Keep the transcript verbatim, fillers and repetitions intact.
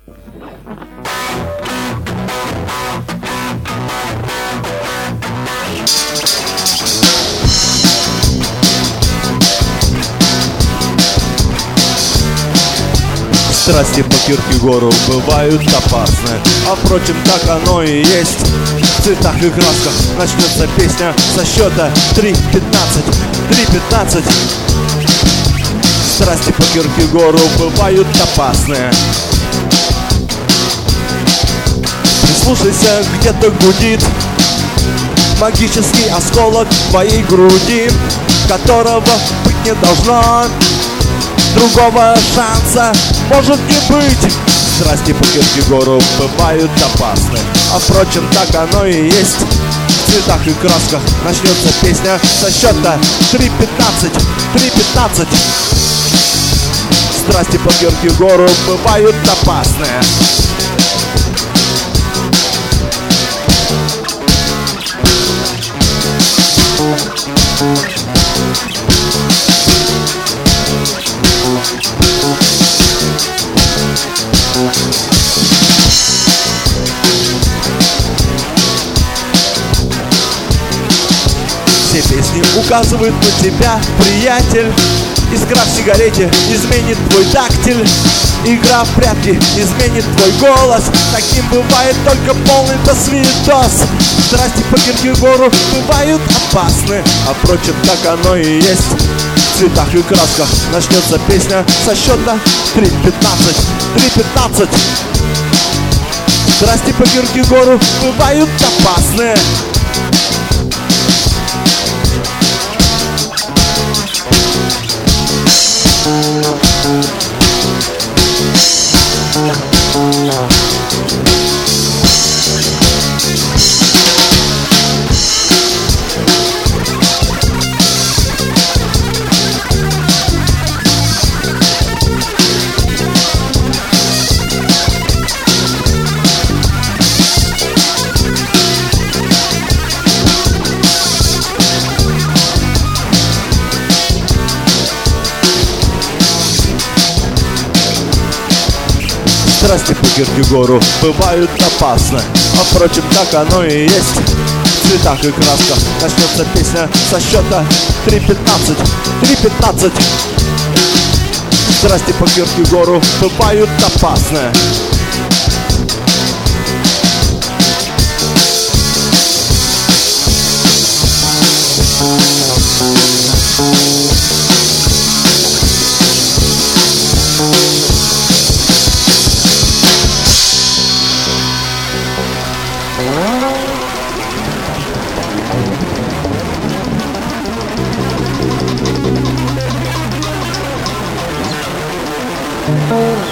Страсти по Киркегору бывают опасны, а впрочем, так оно и есть. В цветах и красках начнется песня со счета три пятнадцать, три пятнадцать. Страсти по Киркегору бывают опасны. Прислушайся, где-то гудит магический осколок твоей груди, которого быть не должно. Другого шанса может не быть. Страсти по Киркегору бывают опасны, а впрочем, так оно и есть. В цветах и красках начнется песня со счета три пятнадцать, три пятнадцать. Страсти по Киркегору бывают опасны. Все песни указывают на тебя, приятель. Искра в сигарете изменит твой дактиль. Игра в прятки изменит твой голос. Таким бывает только полный досвидос. Страсти по Киркегору бывают опасны, а впрочем, так оно и есть. В цветах и красках начнется песня со счета три пятнадцать, три пятнадцать. Страсти по Киркегору бывают опасны. Страсти по Киркегору бывают опасны, а впрочем, так оно и есть. В цветах и красках начнется песня со счета три пятнадцать, три пятнадцать. Страсти по Киркегору бывают опасны. Oh.